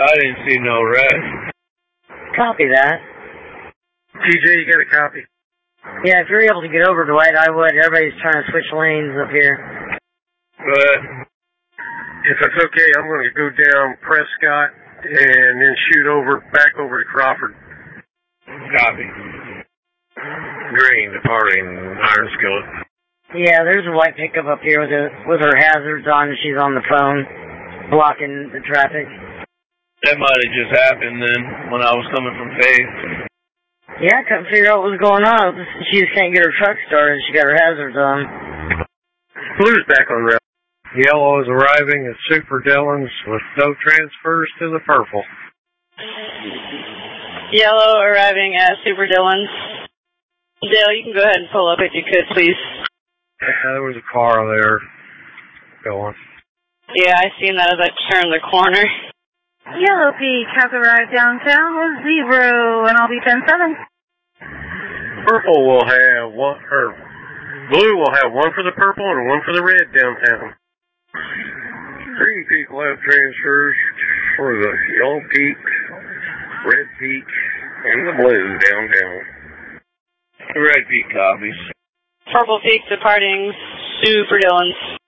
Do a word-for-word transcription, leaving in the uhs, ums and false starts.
I didn't see no red. Copy that. T J, you got a copy? Yeah, if you're able to get over, Dwight, I would. Everybody's trying to switch lanes up here. But if it's okay, I'm going to go down Prescott and then shoot over, back over to Crawford. Copy. Green, departing Iron Skillet. Yeah, there's a white pickup up here with, a, with her hazards on, and she's on the phone, blocking the traffic. That might have just happened then, when I was coming from Faith. Yeah, I couldn't figure out what was going on. She just can't get her truck started. She got her hazards on. Blue's back on route. Yellow is arriving at Super Dillon's with no transfers to the purple. Yellow arriving at Super Dillon's. Dale, you can go ahead and pull up if you could, please. Yeah, there was a car there going. Yeah, I seen that as I turned the corner. Yellow Peak has arrived downtown with zero, and I'll be ten seven. Purple will have one, or blue will have one for the purple and one for the red downtown. Green Peak left transfers for the Yellow Peak, Red Peak, and the blue downtown. Red Peak copies. Purple Peak departing Super Dillon's.